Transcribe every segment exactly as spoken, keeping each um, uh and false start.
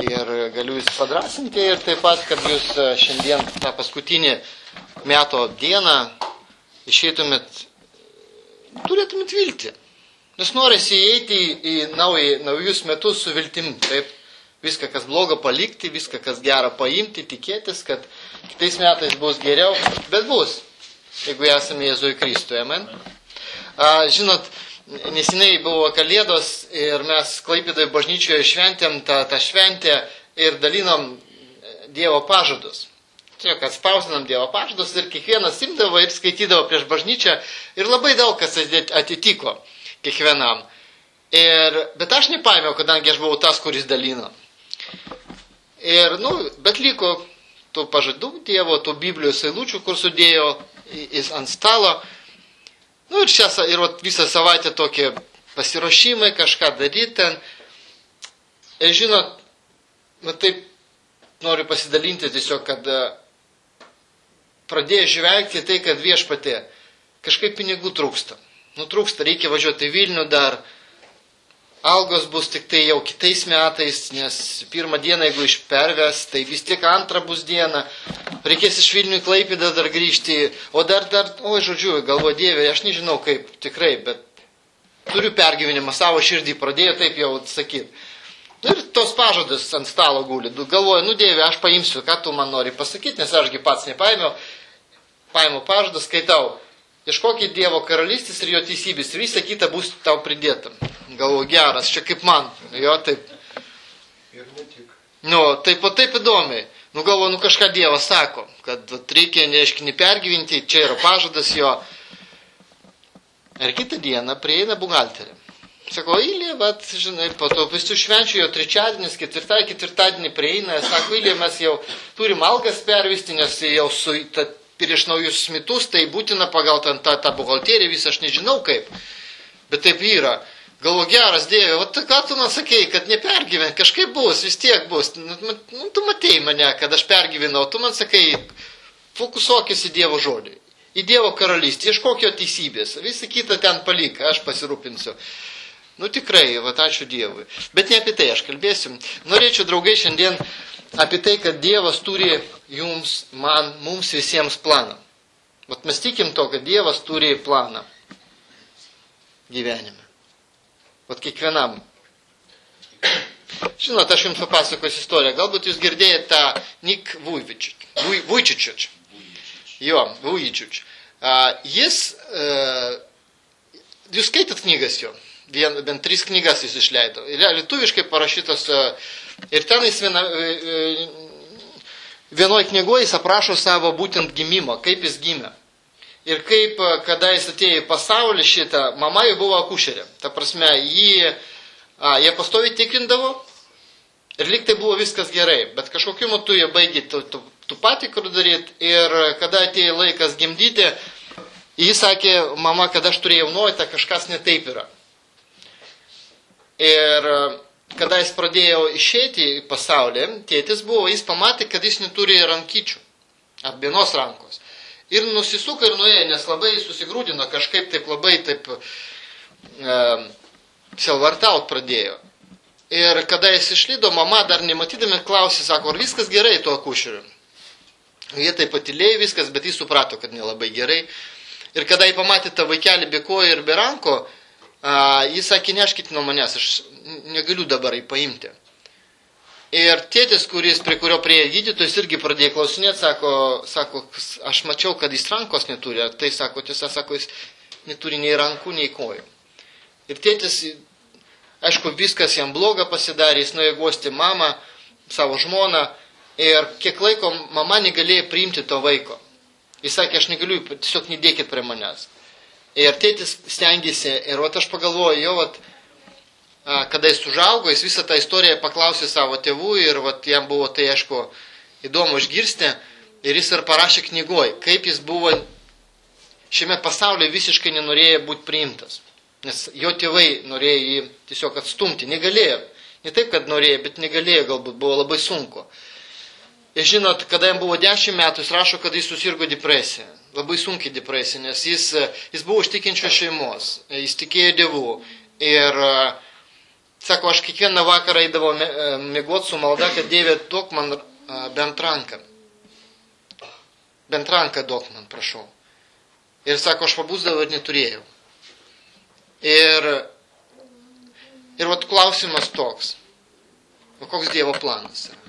Ir galiu jūs padrasinti ir taip pat, kad jūs šiandien tą paskutinį meto dieną išeitumėt, turėtumėt viltį. Nes norisi įeiti į nauj, naujus metus su viltim. Taip, viską, kas blogo palikti, viską, kas gera paimti, tikėtis, kad kitais metais bus geriau, bet bus, jeigu esame Jėzui Kristui. Amen. A, žinot, neseniai buvo Kalėdos ir mes Klaipėdoje bažnyčioje šventėm tą, tą šventę ir dalinom Dievo pažadus. Tiesiog atspausdinam Dievo pažadus ir kiekvienas imdavo ir skaitydavo prieš bažnyčią ir labai daug kas atitiko kiekvienam. Ir, bet aš nepaėmiau, kadangi aš buvau tas, kuris dalino. Ir, nu, bet liko tų pažadų Dievo, tų Biblijos eilučių, kur sudėjo jis ant stalo. Nu ir, šią, ir visą savaitę tokie pasiruošimai, kažką daryti ten. Ir žinot, nu taip noriu pasidalinti tiesiog, kad pradėjau žvelgti tai, kad viešpatė kažkaip pinigų trūksta. Nu trūksta, reikia važiuoti į Vilnių dar. Algos bus tik tai jau kitais metais, nes pirmą dieną, jeigu išperves, tai vis tiek antrą bus diena. Reikės iš Vilnių į Klaipėdą dar grįžti. O dar, dar, oi, žodžiu, galvoju, Dieve, aš nežinau kaip, tikrai, bet turiu pergyvenimą, savo širdį pradėjau taip jau sakyti. Ir tos pažadas ant stalo guli. Galvoju, nu Dieve, aš paimsiu, ką tu man nori pasakyti, nes ašgi pats nepaėmiau. Paėmiau pažadą, skaitau. Ieškokit Dievo karalystės ir jo teisybės. Ir visa kita bus tau pridėta. Galvoju, geras, čia kaip man. Jo, taip. Ir ne tik. Nu, taip, o taip įdomiai. Nu, galvoju, nu kažką Dievas sako, kad reikia, neaiškiai, nepergyvinti, čia yra pažadas jo. Ir kitą dieną prieina buhalterė. Sako, Ilija, bet, žinai, po to visų švenčių jau trečiadienis, ketvirtą, ketvirtadienį prieina. Sako, Ilija, mes jau turim algas pervisti, nes jau su... Ta, prieš naujus metus, tai būtina pagal tą, tą, tą buhalteriją visą, aš nežinau kaip, bet taip yra. Galvo, geras Dieve, o ką tu man sakei, kad nepergyvent, kažkaip bus, vis tiek bus. Nu, tu matei mane, kad aš pergyvenau, tu man sakai, fokusuokis į Dievo žodį, į Dievo karalystę, ieškok jo teisybės, visą kitą ten palik, aš pasirūpinsiu. Nu tikrai, va, ačiū Dievui. Bet ne apie tai aš kalbėsiu. Norėčiau, draugai, šiandien apie tai, kad Dievas turi jums, man, mums visiems planą. Vat mes tikim to, kad Dievas turi planą gyvenime. Vat kiekvienam. Žinot, aš jums papasakosiu istoriją. Galbūt jūs girdėjote tą Nik Vujčičič. Jo, Vujčičič. Jis, jūs skaitat knygas jo. Vien, bent tris knygas jis išleido. Lietuviškai parašytos. Ir ten jis viena, vienoje knygoje jis aprašo savo būtent gimimą, kaip jis gimė. Ir kaip, kada jis atėjo į pasaulį šitą, mama jau buvo akušerė. Ta prasme, jį, a, jie pastoviai tikrindavo ir lyg tai buvo viskas gerai. Bet kažkokiu metu jie baigė tų, tų, tų patikrų daryti ir kada atėjo laikas gimdyti, jis sakė, mama, kad aš turėjau nuojauta, kažkas ne taip yra. Ir kada jis pradėjo išeiti į pasaulį, tėtis buvo, jis pamatė, kad jis neturi rankyčių, ant vienos rankos. Ir nusisuko ir nuėjo, nes labai susigrūdino, kažkaip taip labai taip e, selvartaut pradėjo. Ir kada jis išlydo, mama dar nematydami klausė, sako, ar viskas gerai tuo akušeriu. Jie taip patylėjo viskas, bet jis suprato, kad nelabai gerai. Ir kada jį pamatė tą vaikelį be kojų ir be ranko, a, jis sakė, neškit nuo manęs, aš negaliu dabar jį paimti. Ir tėtis, kuris, prie kurio prieėjo gydytojas, irgi pradėjo klausinėti, sako, sako, aš mačiau, kad jis rankos neturi. Ar tai sako, tiesa, sako, jis neturi nei rankų, nei kojų. Ir tėtis, aišku, viskas jam bloga pasidarė, jis nuėjo guosti mamą, savo žmoną. Ir kiek laiko mama negalėjo priimti to vaiko. Jis sakė, aš negaliu, tiesiog nedėkit prie manęs. Ir tėtis stengėsi, ir vat aš pagalvoju, jo, vat, kada jis užaugo, jis visą tą istoriją paklausė savo tėvų ir vat, jam buvo tai, aišku, įdomu išgirsti. Ir jis ir parašė knygoj, kaip jis buvo šiame pasaulyje visiškai nenorėjo būti priimtas. Nes jo tėvai norėjo jį tiesiog atstumti, negalėjo. Ne taip, kad norėjo, bet negalėjo, galbūt buvo labai sunku. Ir žinot, kada jam buvo dešimt metų, jis rašo, kad jis susirgo depresiją. Labai sunkiai depresija, nes jis, jis buvo iš tikinčios šeimos, jis tikėjo Dievu. Ir Sako, aš kiekvieną vakarą eidavau miegoti su malda, kad Dieve, duok man bent ranką. Bent ranką duok man, prašau. Ir sako, aš pabūsdavau ir neturėjau. Ir, ir vat klausimas toks. O koks Dievo planas yra?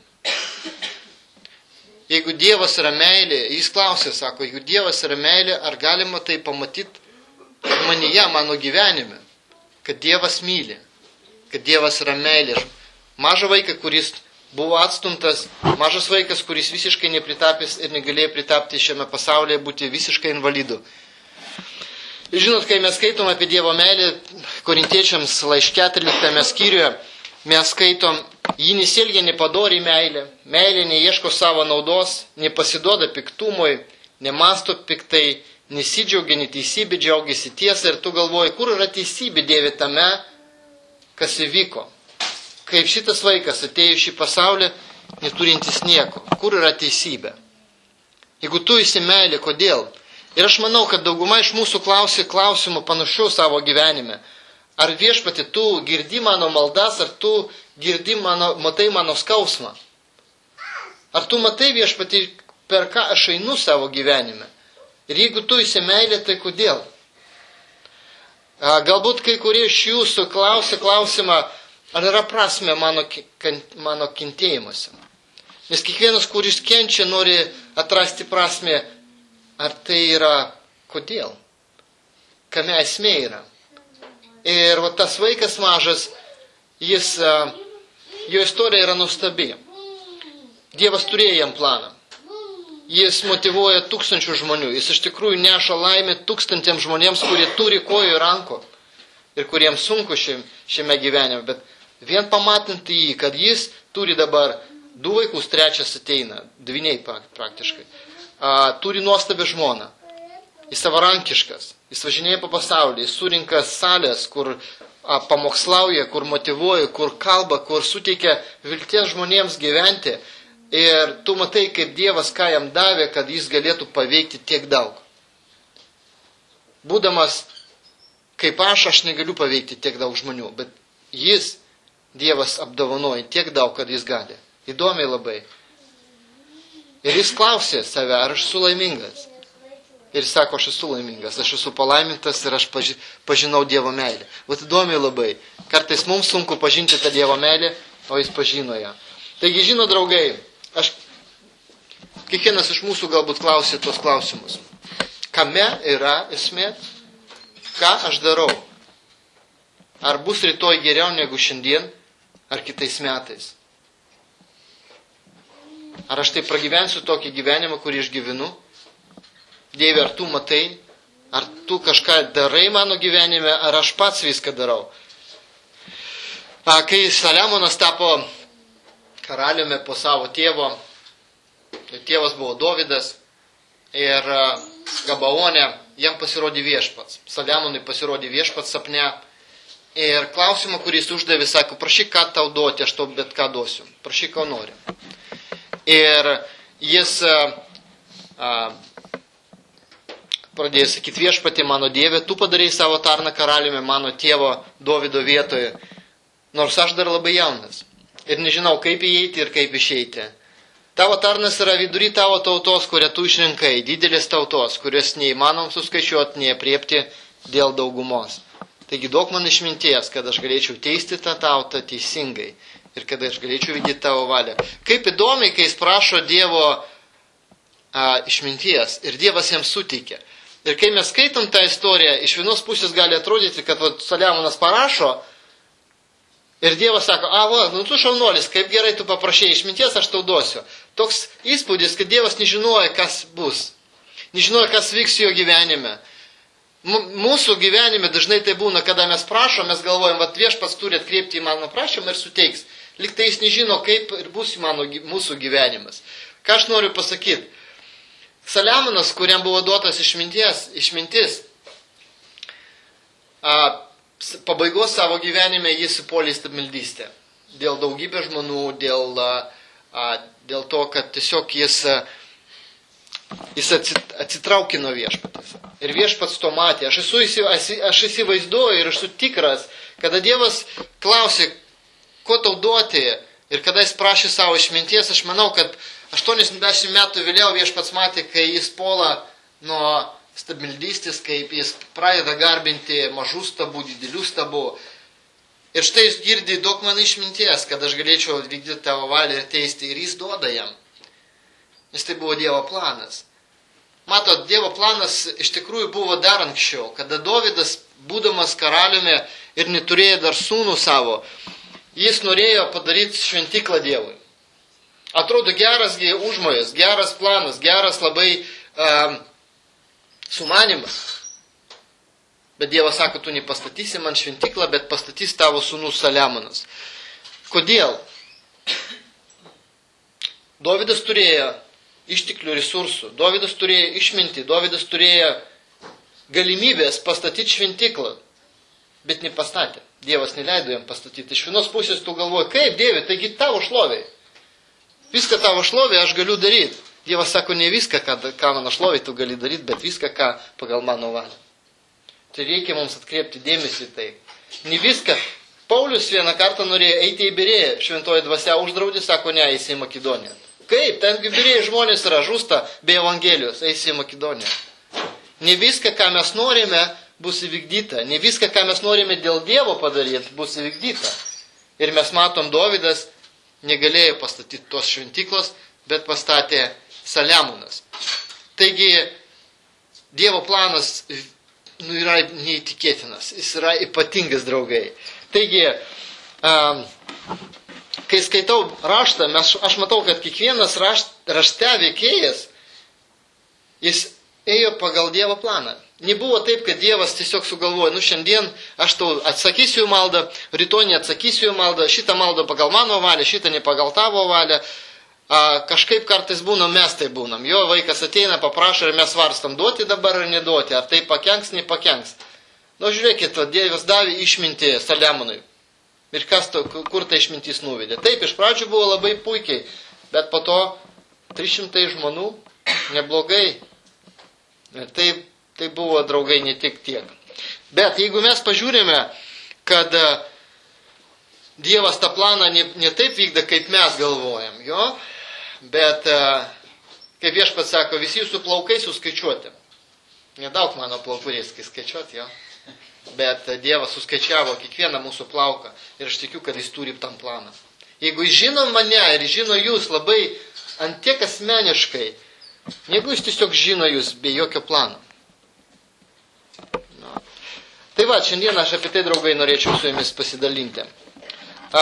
Jeigu Dievas yra meilė, jis klausė, sako, jeigu Dievas yra meilė, ar galima tai pamatyti manyje, mano gyvenime, kad Dievas myli, kad Dievas yra meilė. Mažą vaiką, kuris buvo atstumtas, mažas vaikas, kuris visiškai nepritapęs ir negalėjo pritapti šiame pasaulyje, būti visiškai invalidu. Ir žinot, kai mes skaitom apie Dievo meilę, korintiečiams laiške tryliktame skyriuje, mes skaitom, ji nesielgia nepadori meilę, meilė neieško savo naudos, nepasiduoda piktumui, nemasto piktai, nesidžiaugia neteisybė, džiaugiasi tiesą ir tu galvoji, kur yra teisybė Dieve tame, kas įvyko. Kaip šitas vaikas atėjo šį pasaulį, neturintis nieko. Kur yra teisybė? Jeigu tu esi meilė, kodėl? Ir aš manau, kad dauguma iš mūsų klausė klausimų panašių savo gyvenime. Ar viešpati, tu girdi mano maldas, ar tu girdi mano, matai mano skausmą? Ar tu matai viešpati, per ką aš einu savo gyvenime? Ir jeigu tu esi meilė, tai kodėl? Galbūt kai kurie iš jūsų klausė klausimą, ar yra prasme mano, mano kentėjimuose. Nes kiekvienas, kuris kenčia, nori atrasti prasme, ar tai yra kodėl? Kame esmė yra? Ir va, tas vaikas mažas, jis, jo istorija yra nuostabi. Dievas turėjo jam planą. Jis motyvuoja tūkstančių žmonių. Jis iš tikrųjų neša laimę tūkstantiems žmonėms, kurie turi kojų ir rankų. Ir kuriems sunku šiame, šiame gyvenime. Bet vien pamatant jį, kad jis turi dabar du vaikus, trečias ateina, dvyniai praktiškai. A, turi nuostabią žmoną. Jis savarankiškas. Jis važinėja po pasaulį. Jis surinka salės, kur a, pamokslauja, kur motyvuoja, kur kalba, kur suteikia vilties žmonėms gyventi. Ir tu matai, kaip Dievas ką jam davė, kad jis galėtų paveikti tiek daug. Būdamas kaip aš, aš negaliu paveikti tiek daug žmonių, bet jis, Dievas, apdovanoja tiek daug, kad jis gali. Įdomiai labai. Ir jis klausė save, ar aš esu laimingas. Ir jis sako, aš esu laimingas, aš esu palaimintas ir aš paži, pažinau Dievo meilę. Vat įdomiai labai. Kartais mums sunku pažinti tą Dievo meilę, o jis pažino ją. Taigi, žino, draugai, aš, kiekvienas iš mūsų galbūt klausė tos klausimus. Kame yra esmė? Ką aš darau? Ar bus rytoj geriau negu šiandien, ar kitais metais? Ar aš tai pragyvensiu tokį gyvenimą, kurį aš gyvenu? Dieve, ar tu matai? Ar tu kažką darai mano gyvenime, ar aš pats viską darau? A, kai Saliamonas tapo karaliumi po savo tėvo, tėvas buvo Dovydas, ir Gabaone jam pasirodė viešpats. Saliamonui pasirodė viešpats sapne. Ir klausimą, kurį jis uždavė, sako, prašyk, ką tau duoti, aš tau bet ką duosiu. Prašyk, ko nori. Ir jis a, a, pradėjo sakyti, viešpatį mano Dieve, tu padarei savo tarną karaliumi mano tėvo Dovydo vietoje, nors aš dar labai jaunas. Ir nežinau, kaip įeiti ir kaip išeiti. Tavo tarnas yra vidury tavo tautos, kurią tu išrinkai, didelės tautos, kurios neįmanom suskaičiuoti, neapriepti dėl daugumos. Taigi duok man išminties, kad aš galėčiau teisti tą tautą teisingai ir kad aš galėčiau vykdyti tavo valią. Kaip įdomiai, kai jis prašo Dievo a, išminties ir Dievas jam suteikia. Ir kai mes skaitom tą istoriją, iš vienos pusės gali atrodyti, kad va, Saliamonas parašo, ir Dievas sako, a, va, nu tu šaunuolis, kaip gerai tu paprašai išminties, aš tau duosiu. Toks įspūdis, kad Dievas nežinoja, kas bus. Nežinoja, kas vyks jo gyvenime. Mūsų gyvenime dažnai tai būna, kada mes prašom, mes galvojam, va, viešpats turi atkreipti į mano prašymą ir suteiks. Liktai jis nežino, kaip ir bus mano, mūsų gyvenimas. Ką aš noriu pasakyti? Saliamonas, kuriam buvo duotas išminties, išmintis, a, pabaigos savo gyvenime jis įpuolė į stabmeldystę. Dėl daugybė žmonių, dėl, a, dėl to, kad tiesiog jis, a, jis atsitraukė nuo viešpatės. Ir viešpats to matė. Aš, esu, aš įsivaizduoju ir esu tikras, kada Dievas klausė, ko tau duoti. Ir kada jis prašė savo išminties, aš manau, kad aštuoniasdešimt metų vėliau viešpats matė, kai jis puola nuo stabildystės, kaip jis pradeda garbinti mažų stabų, didelių stabų. Ir štai jis girdi daug man išminties, kad aš galėčiau vykdyti tavo valią ir teisti. Ir jis duoda jam. Nes tai buvo Dievo planas. Matot, Dievo planas iš tikrųjų buvo dar anksčiau, kada Dovydas, būdamas karaliumi ir neturėjo dar sūnų savo, jis norėjo padaryti šventyklą Dievui. Atrodo geras užmojas, geras planas, geras labai um, sumanimas. Bet Dievas sako, tu nepastatysi man šventyklą, bet pastatys tavo sūnus Saliamonas. Kodėl? Dovydas turėjo išteklių resursų, Dovydas turėjo išmintį, Dovydas turėjo galimybės pastatyti šventyklą, bet nepastatė. Dievas neleido jam pastatyti. Iš vienos pusės tu galvoji, kaip Dieve, taigi tavo šlovė. Viską tavo šlovė aš galiu daryti. Dievas sako, ne viską, ką, ką mano šlovė tu gali daryti, bet viską, ką pagal mano valią. Tai reikia mums atkreipti dėmesį tai. Ne viską. Paulius vieną kartą norėjo eiti į Berėją, šventoji dvasia uždraudė, sako, ne, eisi į Makedoniją. Kaip? Ten Berėjai žmonės yra žūsta be Evangelijos, eisi į Makedoniją. Ne viską, ką mes norime, bus įvykdyta. Ne viską, ką mes norime dėl Dievo padaryti, bus įvykdyta. Ir mes matom, Dovydas negalėjo pastatyti tos šventyklos, bet pastatė Saliamonas. Taigi, Dievo planas nu, yra neįtikėtinas. Jis yra ypatingas, draugai. Taigi, um, kai skaitau raštą, mes, aš matau, kad kiekvienas rašt, rašte veikėjas, jis ėjo pagal Dievo planą. Nebuvo taip, kad Dievas tiesiog sugalvoja, nu šiandien aš tau atsakysiu į maldą, rytoj neatsakysiu į maldą, šitą maldą pagal mano valią, šitą ne pagal tavo valią. A, kažkaip kartais būnam, mes tai būnam. Jo vaikas ateina, paprašo ir mes varstam, duoti dabar ar neduoti, ar tai pakenks, nepakenks. Nu žiūrėkit, Dievas davė išmintį Saliamonui. Ir kas to, kur ta išmintis nuvedė. Taip, iš pradžių buvo labai puikiai, bet po to trys šimtai žmonių, neblogai. Ir taip, tai buvo, draugai, ne tik tiek. Bet jeigu mes pažiūrime, kad Dievas tą planą ne, ne taip vykda, kaip mes galvojam, jo, bet, kaip viešpats sako, visi jūsų plaukai suskaičiuoti. Nedaug mano plaukų reikia skaičiuoti, jo. Bet Dievas suskaičiavo kiekvieną mūsų plauką ir aš tikiu, kad jis turi tam planą. Jeigu jis žino mane ir žino jūs labai ant tiek asmeniškai, negu jis tiesiog žino jūs be jokio plano. No. Tai va, šiandien aš apie tai, draugai, norėčiau su jumis pasidalinti. A,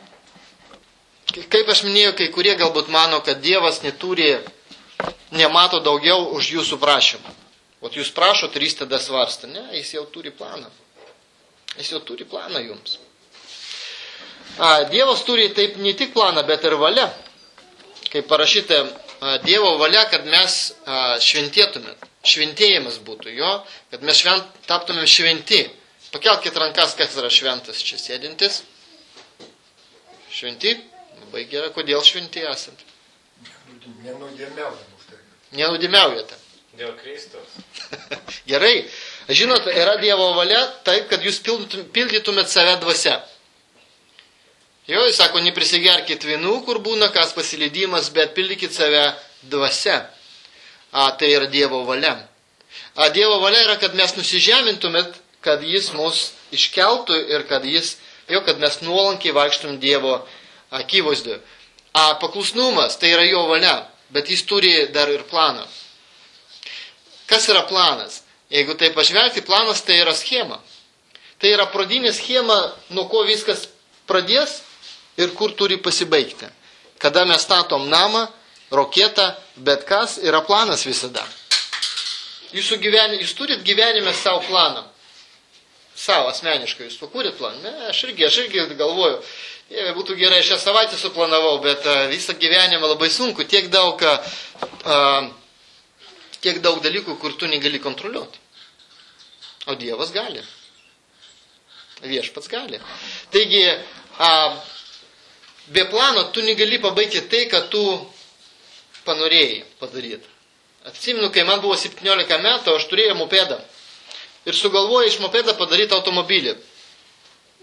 kaip aš minėjau, kai kurie galbūt mano, kad Dievas neturi, nemato daugiau už jūsų prašymą. O jūs prašot ir jis tada svarsta. Ne, jis jau turi planą. Jis jau turi planą jums. A, Dievas turi taip ne tik planą, bet ir valia. Kaip parašyta, Dievo valia, kad mes šventėtume. Šventėjimas būtų jo, kad mes švent, taptumėm šventi. Pakelkit rankas, kas yra šventas čia sėdintis. Šventi? Labai gerai, kodėl šventi esat? Nenudėmiaujam už tai. Nenudėmiaujate. Dėl Kristaus. Gerai. Žinot, yra Dievo valia taip, kad jūs pildytumėt save dvasia. Jo, jis sako, neprisigerkit vynų, kur būna kas pasileidimas, bet pildykit save dvasia. A, tai yra Dievo valia. A, Dievo valia yra, kad mes nusižemintumėt, kad jis mus iškeltų ir kad jis, jo, kad mes nuolankiai vaikštum Dievo akivaizdoje. A, paklusnumas, tai yra jo valia, bet jis turi dar ir planą. Kas yra planas? Jeigu tai pažvelgti, planas tai yra schema. Tai yra pradinė schema, nuo ko viskas pradės ir kur turi pasibaigti. Kada mes statom namą, roketą, bet kas yra planas visada. Jūsų gyvenime, jūs turit gyvenime savo planą. Savo asmeniškai, jūs sukūrėt planą. Ne, aš irgi, aš irgi galvoju, jei būtų gerai, šią savaitę suplanavau, bet uh, visą gyvenimą labai sunku, tiek daug... Uh, tiek daug dalykų, kur tu negali kontroliuoti. O Dievas gali. Viešpats gali. Taigi, a, be plano tu negali pabaigti tai, ką tu panorėjai padaryti. Atsimenu, kai man buvo septyniolika metų, aš turėjau mopedą. Ir sugalvojau iš mopedą padaryti automobilį.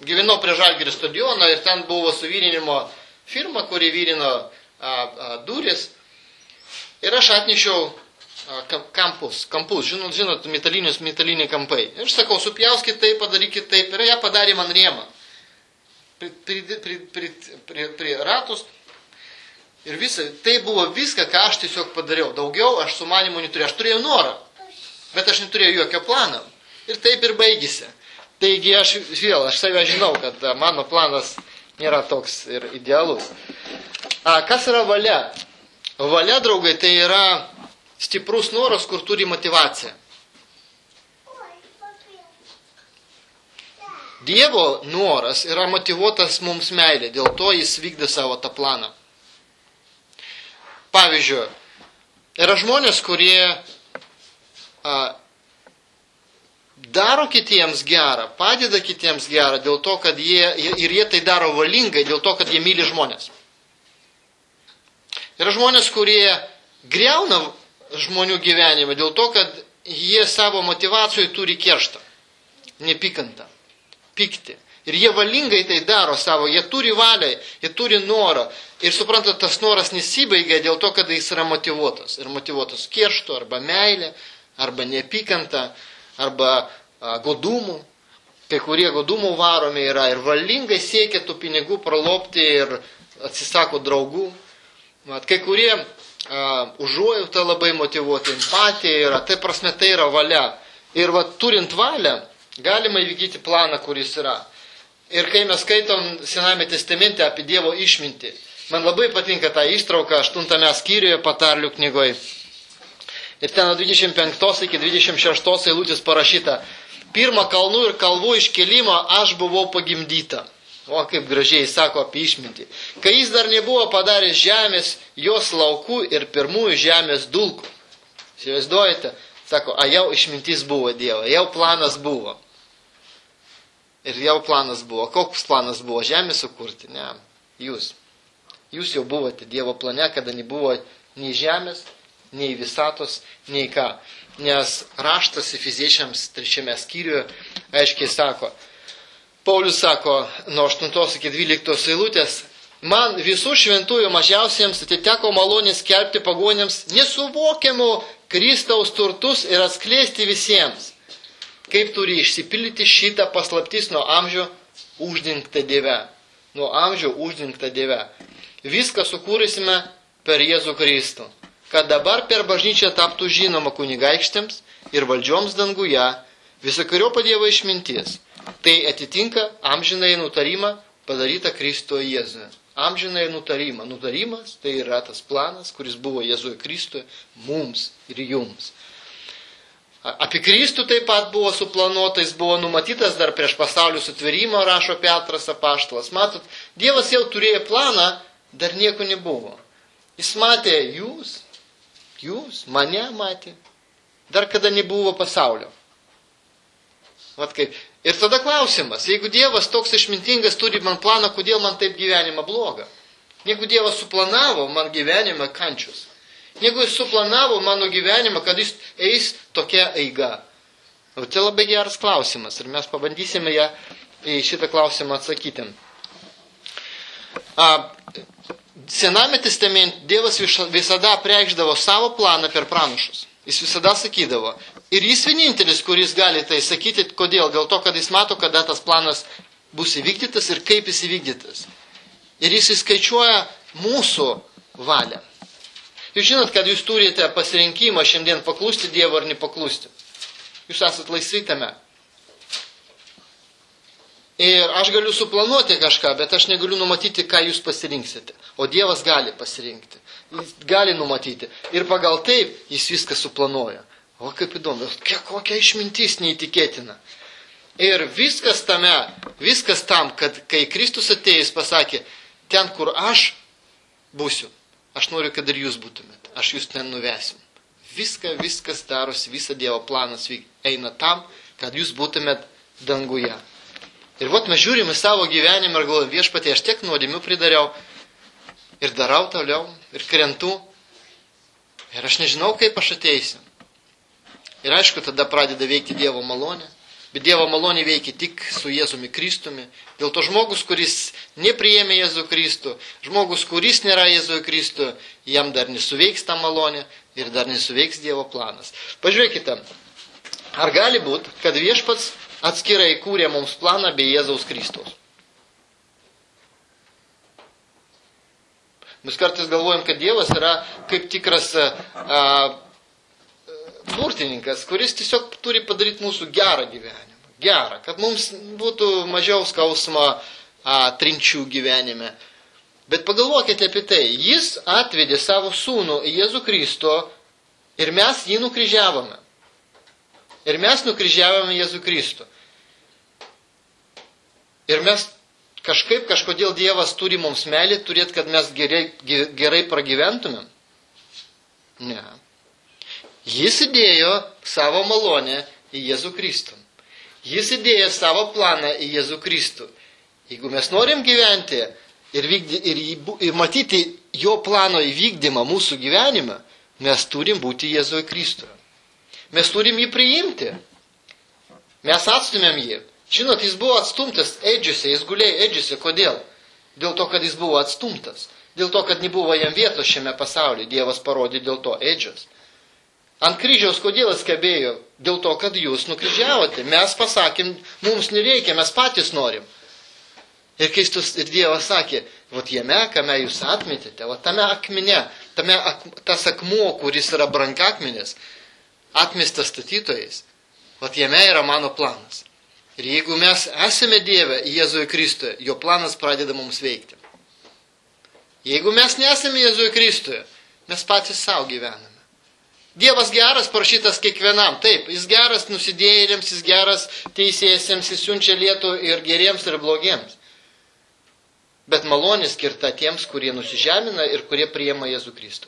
gyvenau prie Žalgirio stadiono ir ten buvo suvyrinimo firma, kuri vyrino a, a, duris. Ir aš atnešiau a, kampus, kampus, žinot, žinot, metalinius, metaliniai kampai. Ir aš sakau, supjauskit taip, padarykit taip. Ir ją padarė man rėmą. Pri, pri, pri, pri, pri, pri ratus. Ir visa, tai buvo viską, ką aš tiesiog padariau. Daugiau aš su manimu neturėjau. Aš turėjau norą, bet aš neturėjau jokio plano. Ir taip ir baigėsi. Taigi aš vėl, aš save žinau, kad mano planas nėra toks ir idealus. A, kas yra valia? Valia, draugai, tai yra stiprus noras, kur turi motivaciją. Dievo noras yra motivuotas mums meilė, dėl to jis vykdė savo tą planą. Pavyzdžiui, yra žmonės, kurie a, daro kitiems gerą, padeda kitiems gerą, dėl to, kad jie, ir jie tai daro valingai, dėl to, kad jie myli žmonės. Yra žmonės, kurie griauna žmonių gyvenimą, dėl to, kad jie savo motivacijoje turi kerštą, nepykantą, pykti. Ir jie valingai tai daro savo, jie turi valią, jie turi norą. Ir suprantat, tas noras nesibaigia dėl to, kad jis yra motivuotas. Ir motivuotas kerštu, arba meilė, arba neapykanta, arba a, godumu. Kai kurie godumų varomi yra ir valingai siekia tų pinigų pralopti ir atsisako draugų. Mat, kai kurie užuojautą labai motivuoti, empatija yra, tai prasme tai yra valia. Ir va, turint valią, galima įvykdyti planą, kuris yra. Ir kai mes skaitom Sename testamente apie Dievo išmintį, man labai patinka ta ištrauka aštuntame skyriuje patarlių knygoje. Ir ten nuo dvidešimt penktos iki dvidešimt šeštos eilutės parašyta: pirmą kalnų ir kalvų iškelimo aš buvau pagimdyta. O kaip gražiai sako apie išmintį. Kai jis dar nebuvo padaręs žemės, jos laukų ir pirmųjų žemės dulkų. Įsivaizduojate? Sako, a jau išmintis buvo Dievo, jau planas buvo. Ir jau planas buvo. Koks planas buvo? Žemę sukurti? Ne. Jūs. Jūs jau buvote Dievo plane, kada nebuvo nei žemės, nei visatos, nei ką. Nes raštas Efeziečiams trečiame skyriuje aiškiai sako, Paulius sako, nuo aštuntos iki dvyliktos eilutės, man visų šventųjų mažiausiems atiteko malonės skelbti pagonėms nesuvokiamų Kristaus turtus ir atskleisti visiems, kaip turi išsipildyti šitą paslaptis nuo amžių uždingtą Dieve. Nuo amžių uždingtą Dieve. Viską sukūrysime per Jėzų Kristų, kad dabar per bažnyčią taptų žinoma kunigaikštėms ir valdžioms danguje visokeriopą Dievo išminties. Tai atitinka amžinai nutarimą padarytą Kristoje Jėzuje. Amžinai nutarimą. Nutarimas tai yra tas planas, kuris buvo Jėzuje Kristuje mums ir jums. Apie Kristų taip pat buvo suplanuota, jis buvo numatytas dar prieš pasaulio sutvėrimą, rašo Petras apaštalas. Matot, Dievas jau turėjo planą, dar nieko nebuvo. Jis matė jūs, jūs, mane matė, dar kada nebuvo pasaulio. Vat kaip. Ir tada klausimas, jeigu Dievas toks išmintingas turi man planą, kodėl man taip gyvenimą bloga? Jeigu Dievas suplanavo man gyvenimą kančius, jeigu jis suplanavo mano gyvenimą, kad jis eis tokia eiga. O tai labai geras klausimas ir mes pabandysime ją į šitą klausimą atsakyti. A, Sename testamente Dievas visada apreikšdavo savo planą per pranašus. Jis visada sakydavo. Ir jis vienintelis, kuris gali tai sakyti, kodėl? Dėl to, kad jis mato, kada tas planas bus įvykdytas ir kaip jis įvykdytas. Ir jis įskaičiuoja mūsų valią. Jūs žinot, kad jūs turite pasirinkimą šiandien paklusti Dievo ar nepaklusti. Jūs esat laisvi tame. Ir aš galiu suplanuoti kažką, bet aš negaliu numatyti, ką jūs pasirinksite. O Dievas gali pasirinkti. Jis gali numatyti. Ir pagal taip jis viską suplanuoja. O kaip įdomu, kokia išmintis neįtikėtina. Ir viskas tame, viskas tam, kad kai Kristus atėjęs pasakė, ten, kur aš būsiu, aš noriu, kad ir jūs būtumėt. Aš jūs ten nuvesim. Viską, viskas darosi, visą Dievo planas eina tam, kad jūs būtumėt danguje. Ir vot mes žiūrime savo gyvenimą ir galvojame, viešpatie, aš tiek nuodėmių pridariau ir darau toliau ir krentu. Ir aš nežinau, kaip aš ateisiu. Ir aišku, tada pradeda veikti Dievo malonė. Bet Dievo malonė veikia tik su Jėzumi Kristumi. Dėl to žmogus, kuris nepriėmė Jėzų Kristų, žmogus, kuris nėra Jėzui Kristų, jam dar nesuveiks tą malonę ir dar nesuveiks Dievo planas. Pažiūrėkite, ar gali būti, kad viešpats atskirai kūrė mums planą be Jėzaus Kristaus? Mes kartais galvojam, kad Dievas yra kaip tikras a, burtininkas, kuris tiesiog turi padaryti mūsų gerą gyvenimą. Gerą, kad mums būtų mažiau skausmo a, trinčių gyvenime. Bet pagalvokite apie tai. Jis atvedė savo sūnų į Jėzų Kristų ir mes jį nukryžiavome. Ir mes nukryžiavome Jėzų Kristų. Ir mes kažkaip, kažkodėl Dievas turi mums meilį turėti, kad mes gerai, gerai pragyventumėm? Ne. Jis įdėjo savo malonę į Jėzų Kristų. Jis įdėjo savo planą į Jėzų Kristų. Jeigu mes norim gyventi ir, vykdy, ir, ir matyti jo plano įvykdymą mūsų gyvenime, mes turim būti Jėzui Kristui. Mes turim jį priimti. Mes atstumėm jį. Žinot, jis buvo atstumtas ėdžiuose, jis gulėjo ėdžiuose. Kodėl? Dėl to, kad jis buvo atstumtas. Dėl to, kad nebuvo jam vietos šiame pasaulyje. Dievas parodė dėl to ėdžius. Ant kryžiaus kodėl jis kabėjo? Dėl to, kad jūs nukryžiavote. Mes pasakėm, mums nereikia, mes patys norim. Ir Kristus ir Dievas sakė, vat jame, kame jūs atmetėte, vat tame akmene, tame ak, tas akmuo, kuris yra brankakmenis, atmestas statytojais, vat jame yra mano planas. Ir jeigu mes esame Dieve į Jėzui Kristuje, jo planas pradeda mums veikti. Jeigu mes nesame Jėzui Kristuje, mes patys savo gyvename. Dievas geras parašytas kiekvienam. Taip, jis geras nusidėjėliams, jis geras teisėjams, jis siunčia lietų ir geriems, ir blogiems. Bet malonė skirta tiems, kurie nusižemina ir kurie priima Jėzų Kristų.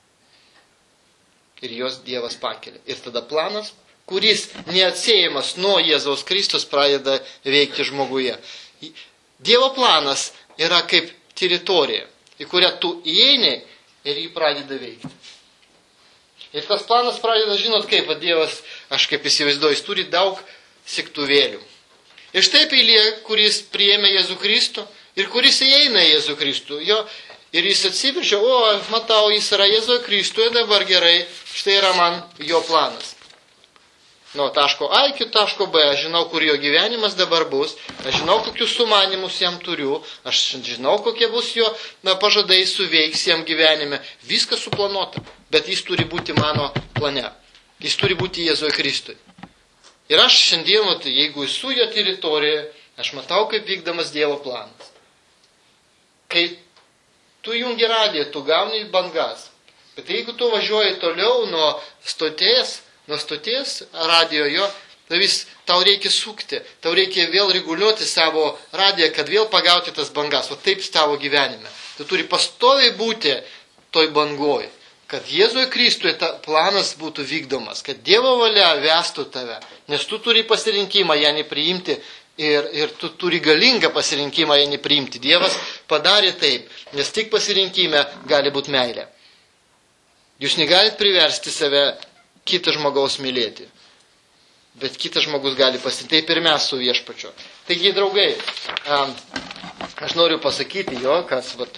Ir jos Dievas pakelia. Ir tada planas, kuris neatsiejamas nuo Jėzaus Kristus, pradeda veikti žmoguje. Dievo planas yra kaip teritorija, į kurią tu įeini ir jį pradeda veikti. Ir tas planas pradeda, žinot kaip, kad Dievas, aš kaip įsivaizduoju, jis turi daug sektuvėlių. Ir štai eilė, kuris priėmė Jėzų Kristų ir kuris įeina į Jėzų Kristų. Jo, ir jis atsiveržia, o, matau, jis yra Jėzų Kristuje, dabar gerai, štai yra man jo planas. Nuo taško A iki taško B, aš žinau, kur jo gyvenimas dabar bus, aš žinau, kokius sumanimus jam turiu, aš žinau, kokie bus jo na, pažadai suveiks jam gyvenime. Viskas suplanuota, bet jis turi būti mano plane. Jis turi būti Jėzui Kristui. Ir aš šiandien, jeigu esu jo teritorijoje, aš matau, kaip vykdamas Dievo planas. Kai tu jungi radiją, tu gauni bangas. Bet jeigu tu važiuoji toliau nuo stoties, nuo stoties radijo jo, tai vis tau reikia sukti, tau reikia vėl reguliuoti savo radiją, kad vėl pagauti tas bangas. O taip tavo gyvenime. Tu turi pastoviai būti toj bangoj, kad Jėzui Kristui ta planas būtų vykdomas, kad Dievo valia vestų tave, nes tu turi pasirinkimą ją nepriimti ir, ir tu turi galingą pasirinkimą ją nepriimti. Dievas padarė taip, nes tik pasirinkime gali būti meilė. Jūs negalit priversti save kitą žmogaus mylėti. Bet kitas žmogus gali pasirinkti. Taip ir mes su viešpačiu. Taigi, draugai, aš noriu pasakyti jo, kas vat,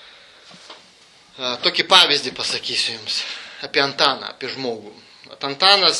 tokį pavyzdį pasakysiu jums apie Antaną, apie žmogų. Vat Antanas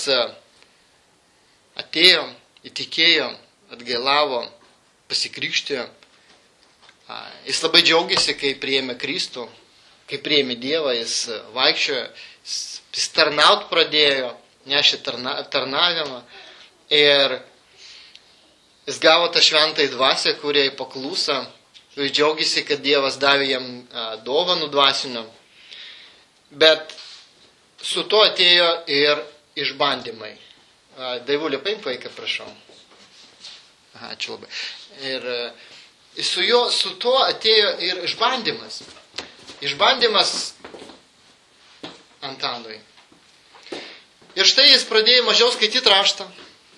atėjo, įtikėjo, atgailavo, pasikrikštijo. Jis labai džiaugiasi, kai priėmė Kristų, kai priėmė Dievą, jis vaikščiojo, jis tarnaut pradėjo, nešė tarna, tarnavimą ir jis gavo tą šventąją dvasią, kuriai paklūsa. Jis džiaugiasi, kad Dievas davė jam dovanų dvasinių. Bet su to atėjo ir išbandymai. Daivulė, paimk vaiką, prašau. Aha, ačiū labai. Ir su, jo, su to atėjo ir išbandymas. Išbandymas Antanui. Ir štai jis pradėjo mažiau skaityti raštą.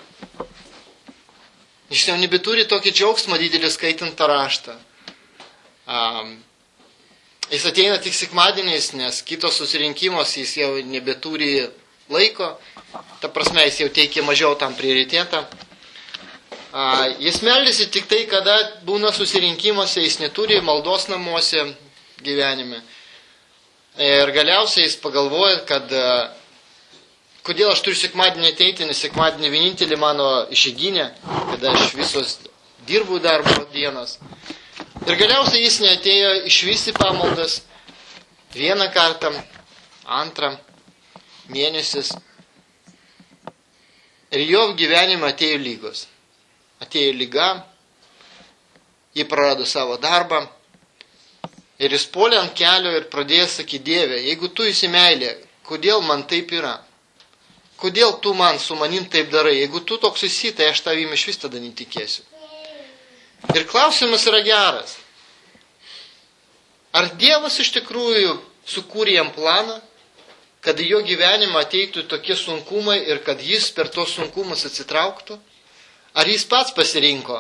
Jis jau nebeturi tokį džiaugsmą didelį skaitant tą raštą. Um, jis ateina tik sekmadieniais, nes kitos susirinkimos jis jau nebeturi laiko. Ta prasme, jis jau teikia mažiau tam prioritetą. A, jis meldėsi tik tai, kada būna susirinkimuose, jis neturi maldos namuose gyvenime. Ir galiausiai jis pagalvoja, kad a, kodėl aš turiu sekmadienį ateiti, nes sekmadienį vienintelį mano išeiginė, kada aš visos dirbu darbo dienas. Ir galiausiai jis neatėjo išvysti pamaldas vieną kartą, antrą, mėnesis. Ir jo gyvenime atėjo lygos. Atėjo lyga, jį prarado savo darbą ir jis puolė ant kelio ir pradėjo sakyti, Dieve, jeigu tu esi meilė, kodėl man taip yra? Kodėl tu man su manim taip darai? Jeigu tu toks esi, tai aš tavim iš vis tada netikėsiu. Ir klausimas yra geras. Ar Dievas iš tikrųjų sukūrė jam planą, kad į jo gyvenimą ateitų tokie sunkumai ir kad jis per tos sunkumus atsitrauktų? Ar jis pats pasirinko?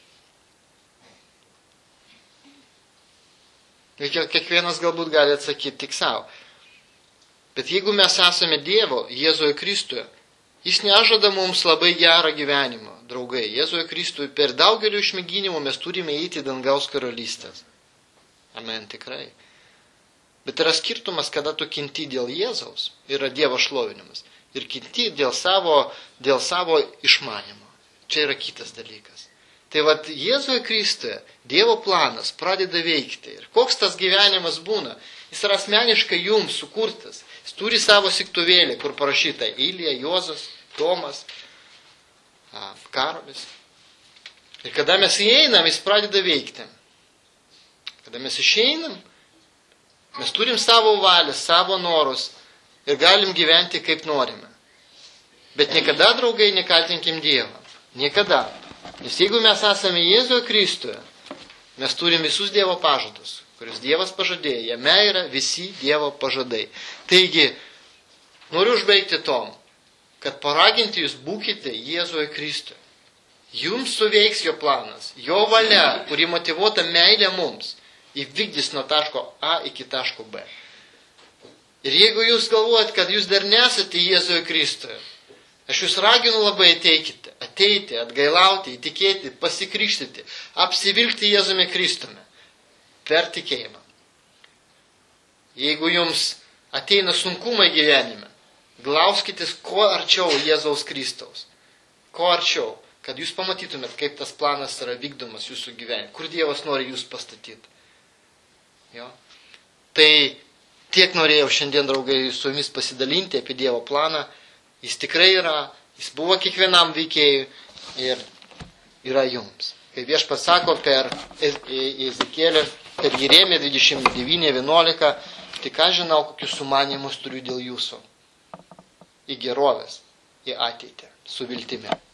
Kiekvienas galbūt gali atsakyti tik savo. Bet jeigu mes esame Dievo, Jėzuje Kristuje, jis nežada mums labai gerą gyvenimą, draugai. Jėzuje Kristuje per daugelį išmėginimų mes turime įeiti į dangaus karalystės. Amen, tikrai. Bet yra skirtumas, kada tu kinti dėl Jėzaus, yra Dievo šlovinimas, ir kinti dėl savo, dėl savo išmanimo. Čia yra kitas dalykas. Tai vat Jėzuje Kristuje Dievo planas pradeda veikti. Ir koks tas gyvenimas būna? Jis yra asmeniškai jums sukurtas. Jis turi savo siktuvėlį, kur parašyta Ilija, Juozas, Tomas, Karolis. Ir kada mes įeinam, jis pradeda veikti. Kada mes išeinam, mes turim savo valią, savo norus ir galim gyventi kaip norime. Bet niekada, draugai, nekaltinkim Dievą. Niekada. Nes jeigu mes esame Jėzuje Kristuje, mes turim visus Dievo pažadus, kuriuos Dievas pažadėjo. Jame yra visi Dievo pažadai. Taigi, noriu užbaigti tom, kad paraginti jūs būkite Jėzuje Kristuje. Jums suveiks jo planas, jo valia, kuri motyvuota meilė mums, įvykdys nuo taško A iki taško B. Ir jeigu jūs galvojat, kad jūs dar nesate Jėzuje Kristuje, aš jūs raginu labai ateikite, ateiti, atgailauti, įtikėti, pasikrikštyti, apsivilkti Jėzumi Kristumi per tikėjimą. Jeigu jums ateina sunkumai gyvenime, glauskitės kuo arčiau Jėzaus Kristaus, kuo arčiau, kad jūs pamatytumėt, kaip tas planas yra vykdomas jūsų gyvenime, kur Dievas nori jūs pastatyti. Jo? Tai tiek norėjau šiandien, draugai, su jumis pasidalinti apie Dievo planą. Jis tikrai yra, jis buvo kiekvienam veikėjui ir yra jums. Kaip viešpats sako per Ezekėlį, per Jeremiją dvidešimt devyni vienuolika, tik aš žinau, kokius sumanymus turiu dėl jūsų. Į gerovės, į ateitį, su viltimi.